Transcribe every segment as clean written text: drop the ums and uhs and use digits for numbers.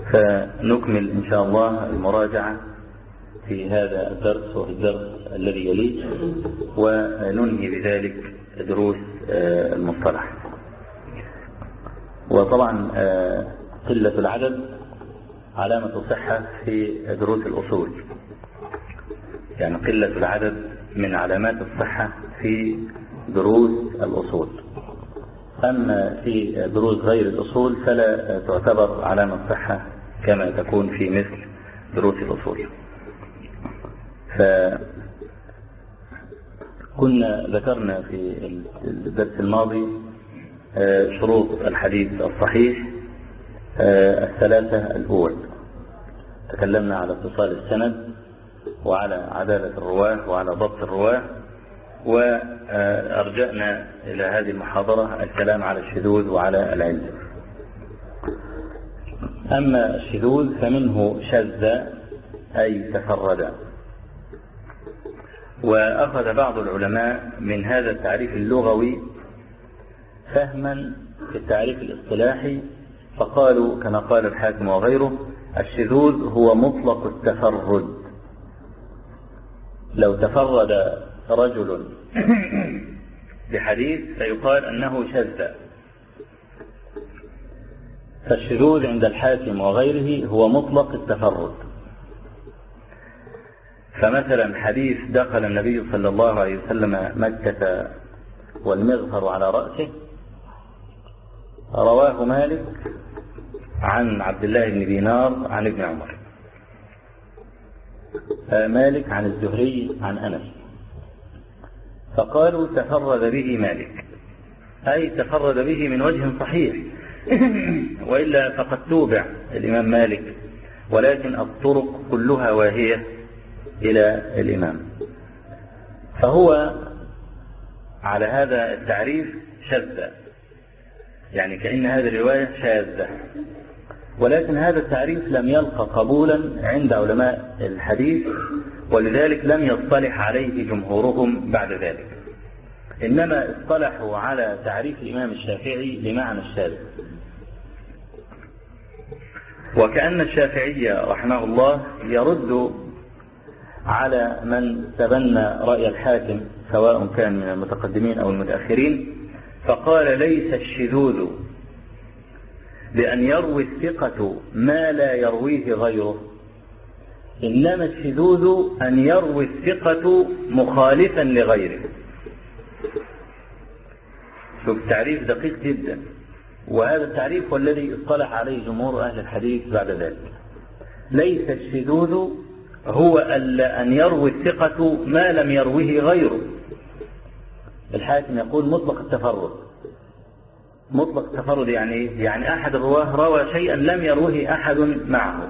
فنكمل إن شاء الله المراجعة في هذا الدرس وفي الدرس الذي يليه، وننهي بذلك دروس المصطلح. وطبعا قلة العدد علامة صحة في دروس الأصول، يعني قلة العدد من علامات الصحة في دروس الأصول. أما في دروس غير الأصول فلا تعتبر علامة صحة كما تكون في مثل دروس الأصول. فكنا ذكرنا في الدرس الماضي شروط الحديث الصحيح الثلاثة الأول. تكلمنا على اتصال السند وعلى عدالة الرواة وعلى ضبط الرواة، وأرجأنا إلى هذه المحاضرة الكلام على الشذوذ وعلى العلة. أما الشذوذ فمنه شذ أي تفرد، وأخذ بعض العلماء من هذا التعريف اللغوي فهما في التعريف الاصطلاحي، فقالوا كما قال الحاكم وغيره: الشذوذ هو مطلق التفرد. لو تفرد رجل بحديث فيقال أنه شذ. فالشذوذ عند الحاكم وغيره هو مطلق التفرد. فمثلا حديث دخل النبي صلى الله عليه وسلم مكة والمغفر على رأسه، رواه مالك عن عبد الله بن دينار عن ابن عمر، مالك عن الزهري عن أنس، فقالوا تفرد به مالك، أي تفرد به من وجه صحيح، وإلا فقد توبع الإمام مالك، ولكن الطرق كلها واهية إلى الإمام. فهو على هذا التعريف شذ، يعني كأن هذه الرواية شاذة، ولكن هذا التعريف لم يلقى قبولا عند علماء الحديث، ولذلك لم يصطلح عليه جمهورهم بعد ذلك، إنما اصطلحوا على تعريف الإمام الشافعي لمعنى الشاذ. وكأن الشافعي رحمه الله يرد على من تبنى رأي الحاكم سواء كان من المتقدمين أو المتأخرين، فقال: ليس الشذوذ بأن يروي الثقة ما لا يرويه غيره، إنما الشذوذ أن يروي الثقة مخالفا لغيره. شوف التعريف دقيق جدا، وهذا التعريف هو الذي اصطلح عليه جمهور أهل الحديث بعد ذلك. ليس الشذوذ هو أن يروي الثقة ما لم يروه غيره. الحاكم يقول مطلق التفرد. مطلق التفرد يعني أحد الرواه روى شيئا لم يروه أحد معه.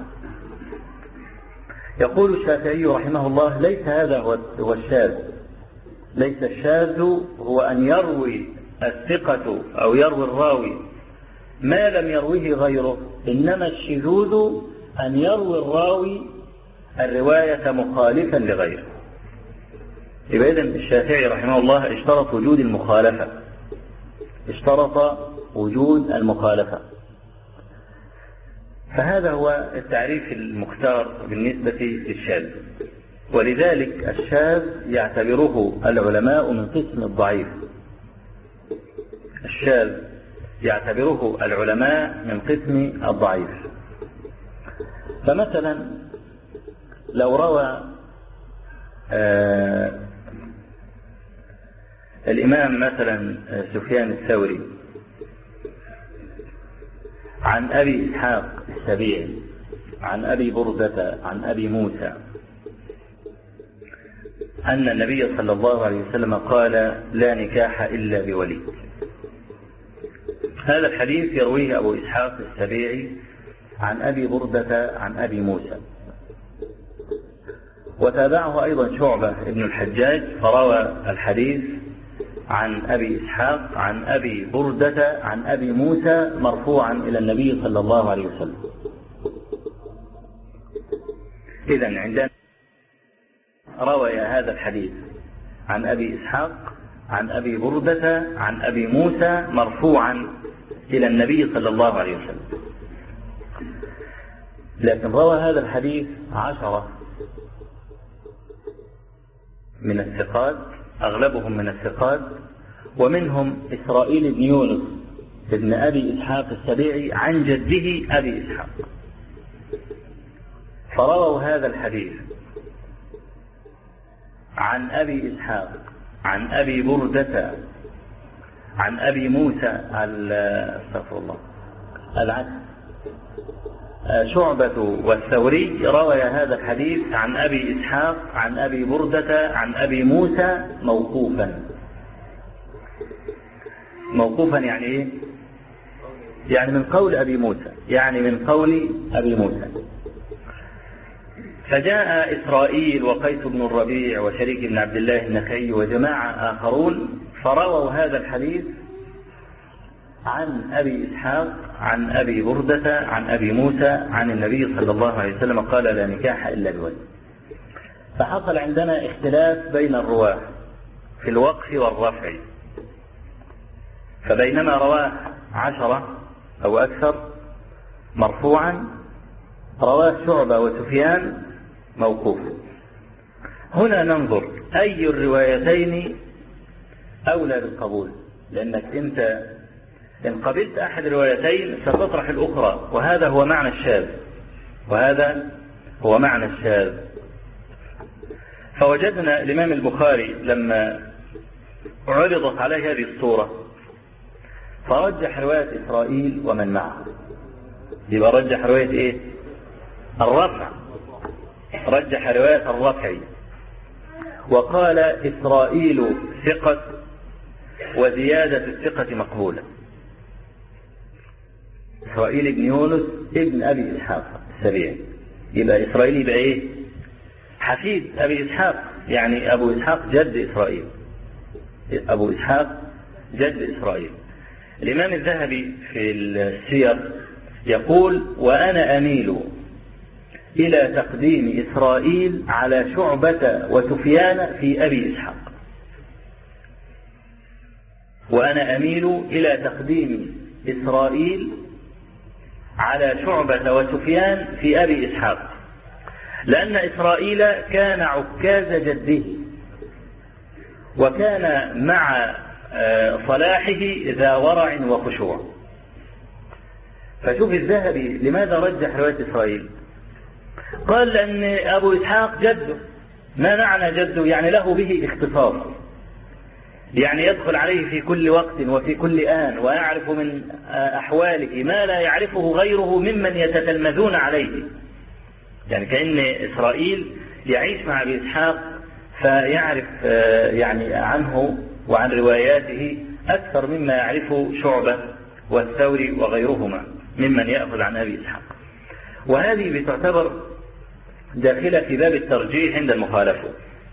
يقول الشافعي رحمه الله: ليس هذا هو الشاذ. ليس الشاذ هو أن يروي الثقة أو يروي الراوي ما لم يروه غيره، إنما الشذوذ أن يروي الراوي الرواية مخالفا لغيره. يبقى إذن الشافعي رحمه الله اشترط وجود المخالفة، اشترط وجود المخالفة. فهذا هو التعريف المختار بالنسبة للشاذ، ولذلك الشاذ يعتبره العلماء من قسم الضعيف. الشاذ يعتبره العلماء من قسم الضعيف. فمثلا لو روى الإمام مثلا سفيان الثوري عن أبي إسحاق السبيعي عن أبي بردة عن أبي موسى أن النبي صلى الله عليه وسلم قال: لا نكاح إلا بولي. هذا الحديث يرويه أبو إسحاق السبيعي عن أبي بردة عن أبي موسى، وتابعه أيضا شعبة ابن الحجاج فروى الحديث عن أبي إسحاق عن أبي بردة عن أبي موسى مرفوعا إلى النبي صلى الله عليه وسلم. إذن عندنا روى هذا الحديث عن أبي إسحاق عن أبي بردة عن أبي موسى مرفوعا إلى النبي صلى الله عليه وسلم. لكن روى هذا الحديث 10 من الثقات، أغلبهم من الثقات، ومنهم إسرائيل بن يونس ابن أبي إسحاق السبيعي عن جده أبي إسحاق، فرووا هذا الحديث عن أبي إسحاق عن أبي بردة عن أبي موسى استغفر الله العكس، شعبة والثوري روى هذا الحديث عن أبي إسحاق عن أبي بردة عن أبي موسى موقوفا يعني إيه؟ يعني من قول أبي موسى. فجاء إسرائيل وقيس بن الربيع وشريك بن عبد الله النخعي وجماعة آخرون فرووا هذا الحديث عن أبي إسحاق عن أبي بردة عن أبي موسى عن النبي صلى الله عليه وسلم قال لا نكاح إلا بولي. فحصل عندنا اختلاف بين الرواة في الوقف والرفع، فبينما رواه 10 أو أكثر مرفوعا، رواه شعبة وسفيان موقوف. هنا ننظر أي الروايتين أولى بالقبول، لأنك أنت إن قبلت أحد الروايتين ستطرح الأخرى، وهذا هو معنى الشاذ. فوجدنا الإمام البخاري لما عرضت عليه هذه الصورة فرجح رواية إسرائيل ومن معه، يبقى رجح رواية إيه؟ الرفع، رجح رواية الرفع، وقال إسرائيل ثقة وزيادة الثقة مقبولة. إسرائيل بن يونس ابن أبي إسحاق السبيعي، يبقى إسرائيل يبقى إيه؟ حفيد أبي إسحاق، يعني أبو إسحاق جد إسرائيل، أبو إسحاق جد إسرائيل. الإمام الذهبي في السير يقول وأنا أميل إلى تقديم إسرائيل على شعبة وسفيان في أبي إسحاق، وأنا أميل إلى تقديم إسرائيل على شعبة وسفيان في أبي إسحاق، لأن إسرائيل كان عكاز جده، وكان مع صلاحه ذا ورع وخشوع. فشوف الذهبي لماذا رجح رواية إسرائيل؟ قال لأن أبو إسحاق جده، ما معنى جده؟ يعني له به اختصاص، يعني يدخل عليه في كل وقت وفي كل آن، ويعرف من أحواله ما لا يعرفه غيره ممن يتتلمذون عليه. يعني كأن إسرائيل يعيش مع أبي إسحاق فيعرف يعني عنه وعن رواياته أكثر مما يعرفه شعبة والثوري وغيرهما ممن يأخذ عن أبي إسحاق. وهذه بتعتبر داخلة في باب الترجيح عند المخالفة.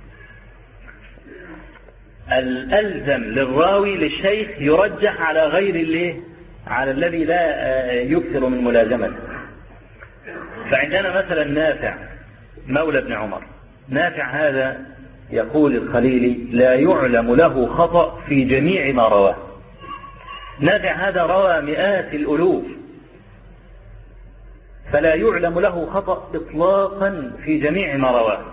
الألزم للراوي للشيخ يرجح على غير على الذي لا يكثر من ملازمته. فعندنا مثلا نافع مولى ابن عمر، نافع هذا يقول الخليلي لا يعلم له خطأ في جميع ما رواه. نافع هذا روى مئات الألوف، فلا يعلم له خطأ إطلاقا في جميع ما رواه.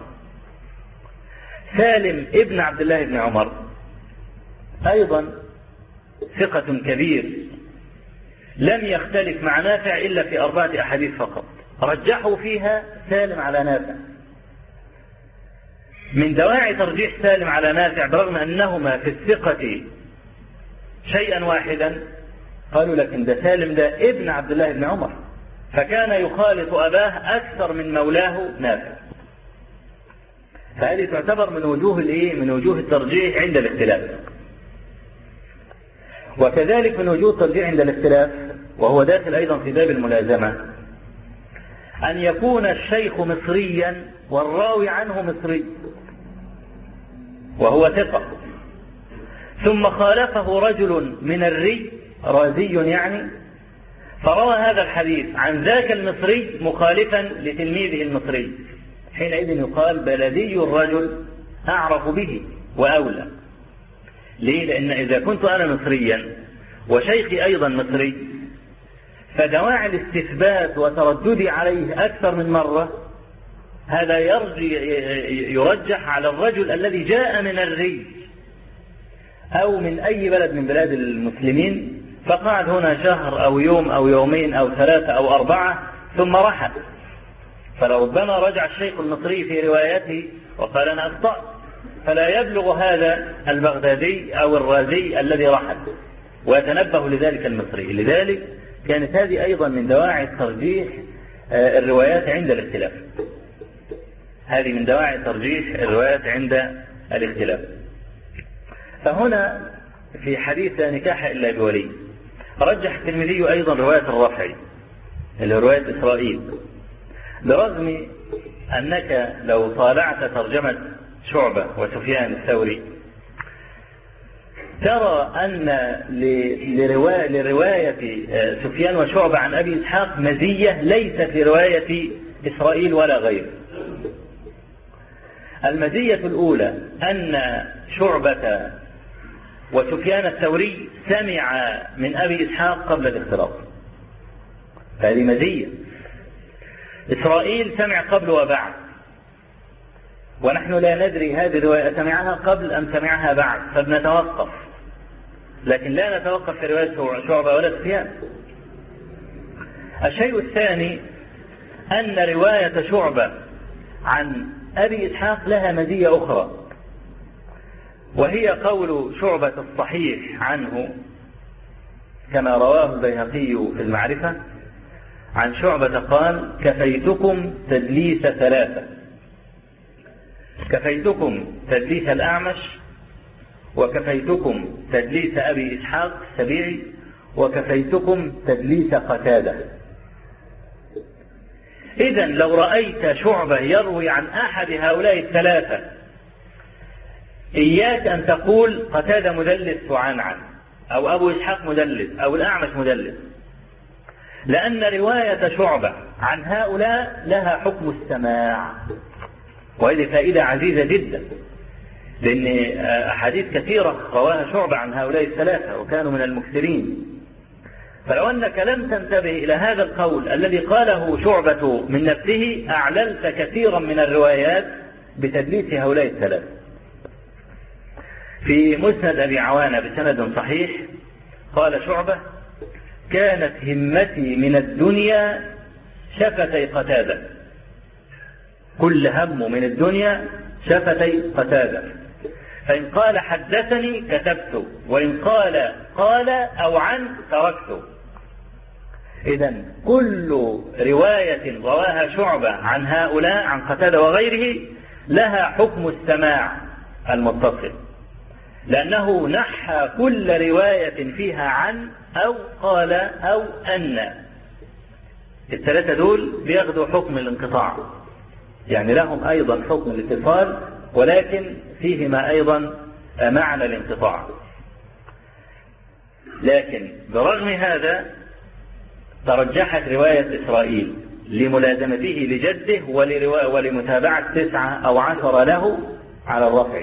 سالم ابن عبد الله بن عمر أيضا ثقة كبير، لم يختلف مع نافع إلا في 4 أحاديث فقط، رجحوا فيها سالم على نافع. من دواعي ترجيح سالم على نافع برغم أنهما في الثقة شيئا واحدا، قالوا لكن ده سالم ده ابن عبد الله بن عمر، فكان يخالط أباه أكثر من مولاه نافع. فهذه تعتبر من وجوه الترجيح عند الاختلاف. وكذلك من وجوه الترجيح عند الاختلاف، وهو داخل أيضا في باب الملازمة، أن يكون الشيخ مصريا والراوي عنه مصري وهو ثقة، ثم خالفه رجل من الري رازي يعني، فروى هذا الحديث عن ذاك المصري مخالفا لتلميذه المصري، حينئذ يقال بلدي الرجل أعرف به وأولى. ليه؟ لأن إذا كنت أنا مصريا وشيخي أيضا مصري، فدواعي الاستثبات وترددي عليه أكثر من مرة هذا يرجح على الرجل الذي جاء من الريف أو من أي بلد من بلاد المسلمين فقعد هنا شهر أو يوم أو يومين أو 3 أو 4 ثم رحل، فلربما رجع الشيخ المصري في روايته وقال أنا أخطأت، فلا يبلغ هذا البغدادي أو الرازي الذي رحل ويتنبه لذلك المصري. لذلك كانت هذه أيضا من دواعي ترجيح الروايات عند الاختلاف. هذه من دواعي ترجيح الروايات عند الاختلاف. فهنا في حديث لا نكاح إلا بولي رجح الترمذي أيضا رواية الرافعي اللي هي رواية إسرائيل، برغم أنك لو طالعت ترجمة شعبة وسفيان الثوري ترى أن لرواية سفيان وشعبة عن أبي إسحاق مزية ليست لرواية إسرائيل ولا غيره. المزية الأولى أن شعبة وسفيان الثوري سمع من أبي إسحاق قبل الاختلاط، هذه مزية. إسرائيل سمع قبل وبعد، ونحن لا ندري هذه الرواية سمعها قبل أم سمعها بعد، فبنتوقف، لكن لا نتوقف في رواية شعبة ولا سفيان. الشيء الثاني أن رواية شعبة عن أبي إسحاق لها مزية أخرى، وهي قول شعبة الصحيح عنه كما رواه البيهقي في المعرفة عن شعبة قال: كفيتكم تدليس 3، كفيتكم تدليس الأعمش، وكفيتكم تدليس أبي إسحاق السبيعي، وكفيتكم تدليس قتادة. إذن لو رأيت شعبة يروي عن أحد هؤلاء ال3 إياك أن تقول قتادة مدلس وعنعن، أو أبو إسحاق مدلس، أو الأعمش مدلس، لأن رواية شعبة عن هؤلاء لها حكم السماع، وهذه فائدة عزيزة جدا، لأن أحاديث كثيرة رواها شعبة عن هؤلاء ال3 وكانوا من المكثرين. فلو أنك لم تنتبه إلى هذا القول الذي قاله شعبة من نفسه أعللت كثيرا من الروايات بتدليس هؤلاء ال3. في مسند أبي عوانة بسند صحيح قال شعبة: كانت همتي من الدنيا شفتي قتادة، كل همه من الدنيا شفتي قتادة، فإن قال حدثني كتبت، وإن قال أو عن تركت. إذن كل رواية رواها شعبة عن هؤلاء عن قتادة وغيره لها حكم السماع المتصل، لأنه نحى كل رواية فيها عن أو قال أو أن. ال3 دول بياخدوا حكم الانقطاع، يعني لهم أيضا حكم الاتصال، ولكن فيهما أيضا معنى الانقطاع. لكن برغم هذا ترجحت رواية إسرائيل لملازمته لجده ولمتابعة 9 أو 10 له على الرفع.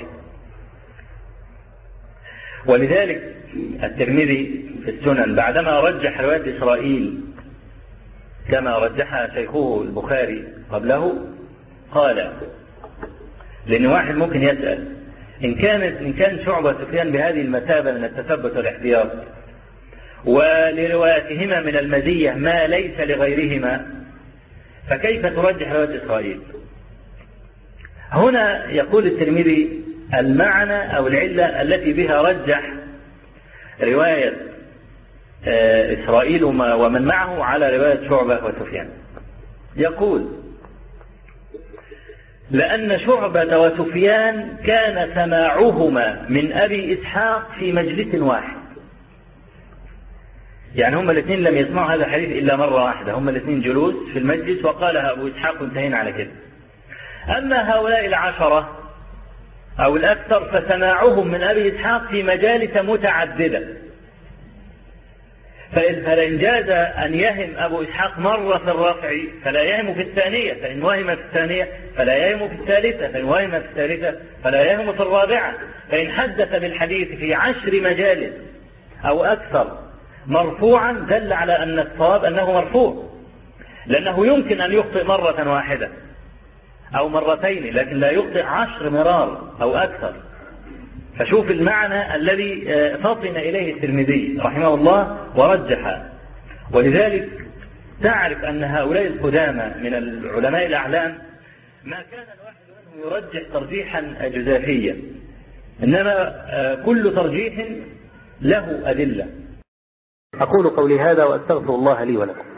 ولذلك الترمذي في السنن بعدما رجح رواية إسرائيل كما رجحها شيخه البخاري قبله قال، لأن واحد ممكن يسأل إن كان شعبة سفيان بهذه المثابة من التثبت والاحتياط ولروايتهما من المزية ما ليس لغيرهما، فكيف ترجح رواية إسرائيل؟ هنا يقول الترمذي المعنى أو العلة التي بها رجح رواية إسرائيل ومن معه على رواية شعبة وسفيان. يقول: لأن شعبة وسفيان كان سماعهما من أبي إسحاق في مجلس واحد، يعني هما الاثنين لم يسمعوا هذا الحديث إلا مرة واحدة، هما الاثنين جلوس في المجلس وقالها أبو إسحاق وانتهينا على كده. أما هؤلاء 10 أو الأكثر فسماعهم من أبي إسحاق في مجالس متعددة، فإن جاز أن يهم أبو إسحاق مرة في الرفع فلا يهم في الثانية، فإن وهم في الثانية فلا يهم في الثالثة، فإن وهم في الثالثة فلا يهم في الرابعة، فإن حدث بالحديث في 10 مجالس أو أكثر مرفوعا دل على أن الصواب أنه مرفوع، لأنه يمكن أن يخطئ مرة واحدة أو مرتين، لكن لا يخطئ 10 مرار أو أكثر. فشوف المعنى الذي فطن إليه الترمذي رحمه الله ورجح. ولذلك تعرف أن هؤلاء القدامى من العلماء الأعلام ما كان الواحد منهم يرجح ترجيحا جزافيا، إنما كل ترجيح له أدلة. أقول قولي هذا وأستغفر الله لي ولكم.